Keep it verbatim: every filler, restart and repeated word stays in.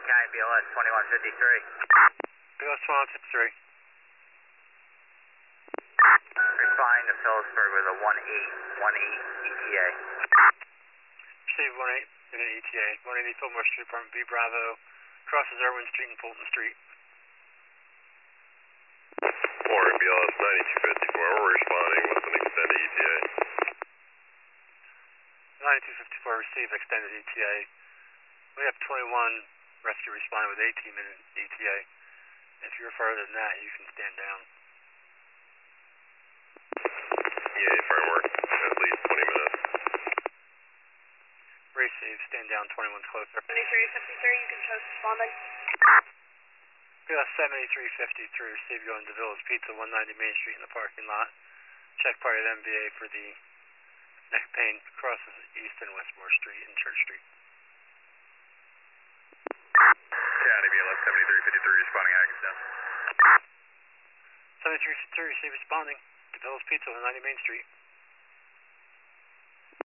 County B L S twenty-one fifty-three. B L S twenty-one fifty-three. Responding to Phillipsburg with a one eight, one eight E T A. Receive one eight in an E T A. one eighty Fillmore Street, Apartment B Bravo. Crosses Irwin Street and Fulton Street. Florida B L S ninety-two fifty-four, we're responding with an extended E T A. ninety-two fifty-four, receive extended E T A. We have twenty-one rescue responding with eighteen minute E T A. If you're further than that, you can stand down. E A framework, at least twenty minutes. Receive, stand down, twenty-one's closer. seventy-three fifty-three, you can choose responding. B L S seventy-three fifty-three, receive going to Villa's Pizza, one ninety Main Street in the parking lot. Check party at M B A for the neck pain crosses East and Westmore Street and Church Street. County B L S seventy-three fifty-three, responding Hackensack. seventy-three fifty-three, receive responding to Villa's Pizza, one ninety Main Street.